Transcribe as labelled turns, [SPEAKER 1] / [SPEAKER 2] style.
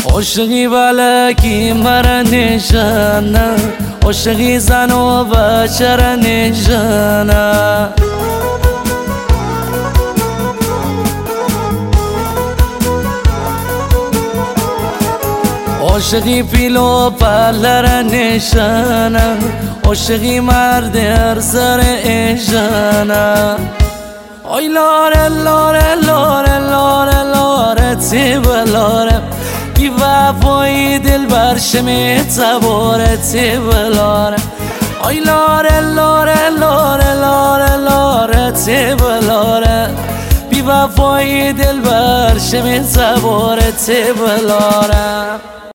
[SPEAKER 1] عشقی بلکی مرا نشانه، عشقی زن و بچه نشانه. عشقی پیل و پلر نشانه، عشقی مرد هر سر ایشانه. آی لاره لاره لاره لاره لاره تی بلاره، بی وفایی دل برشمی تباره تی بلاره. آی لاره لاره لاره لاره لاره تی بلاره، بی وفایی دل برشمی تباره تی بلاره.